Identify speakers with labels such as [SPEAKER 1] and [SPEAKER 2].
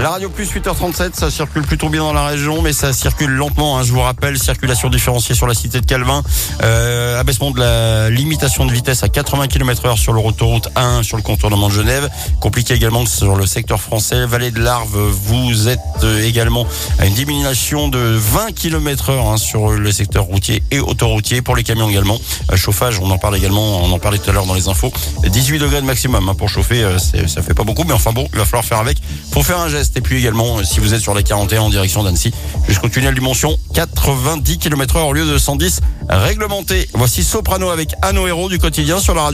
[SPEAKER 1] La radio plus 8h37, ça circule plutôt bien dans la région, mais ça circule lentement. Je vous rappelle, circulation différenciée sur la cité de Calvin, abaissement de la limitation de vitesse à 80 km/h sur l'autoroute 1 sur le contournement de Genève. Compliqué également sur le secteur français, vallée de l'Arve. Vous êtes également à une diminution de 20 km/h sur le secteur routier et autoroutier. Pour les camions également, chauffage, on en parlait tout à l'heure dans les infos. 18 degrés de maximum pour chauffer, ça fait pas beaucoup, mais enfin bon, il va falloir faire avec. Faut faire un geste. Et puis également, si vous êtes sur la 41 en direction d'Annecy, jusqu'au tunnel du Montsion, 90 km/h au lieu de 110 réglementés. Voici Soprano avec Anno Héros du quotidien sur la radio.